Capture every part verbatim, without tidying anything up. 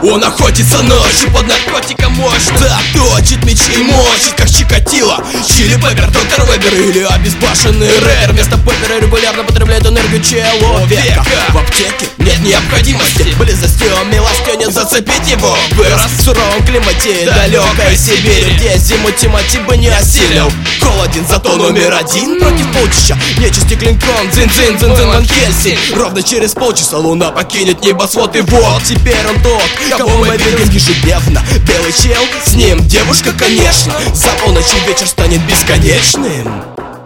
Он охотится ночью под наркотиком мощно. Так точит мечи и мочит, как Чикатило, Чили Пеппер, Доктор Вебер или обезбашенный Рэр. Вместо Пеппера регулярно потребляет энергию человека. В аптеке нет необходимости, близостью милостью не зацепить его. Вырос в суровом климате далекой Сибири, где зиму Тимати бы не осилил. Холоден, зато номер один против полчища нечисти клинком. Дзин-дзин, дзин-дзин, Ван Хельсинг. Ровно через полчаса луна покинет небосвод. И вот теперь он тот, кого мы видим ежедневно. Белый чел, с ним девушка, конечно. За полночь вечер станет бесконечным.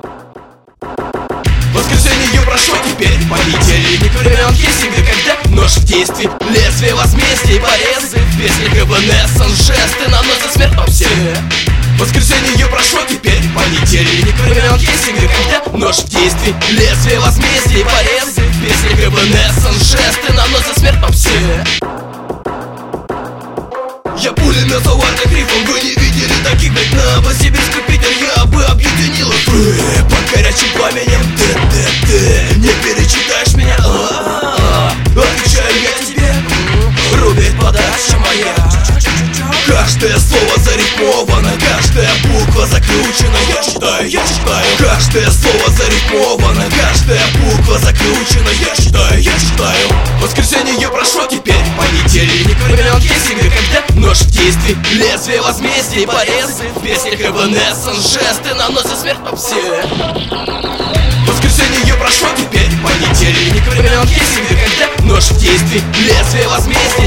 Воскресенье прошло, теперь понедельник. Времен Хельсинга, когда нож в действии, лезвие возмездия и порезы. В песнях Эванесенс жесты наносят смерть по все. Воскресенье прошло, теперь понедельник. Времен Хельсинга, когда нож в действии, лезвие возмездия и порезы. В песнях Эванесенс жесты наносят смерть по все. Я пулемет оварка грифом, вы не видели таких, блядь, Новосибирск и Питер, я бы объединил их. Ты под горячим пламенем, ты-ты-ты не перечитаешь меня, а-а-а. Отвечаю я тебе, рубит подача моя. Каждое слово зарифмовано, каждая буква заключена. Я читаю, я читаю. Каждое слово зарифмовано, каждая буква заключена. Я читаю, я читаю. Воскресенье прошло, теперь понедельник. Времен Хельсинга, когда нож в действии, лезвие возмездия и порезы. В песнях Эванесенс жесты наносят смерть по все. Воскресенье прошло, теперь понедельник. Времен Хельсинга, когда нож в действии, лезвие возмездия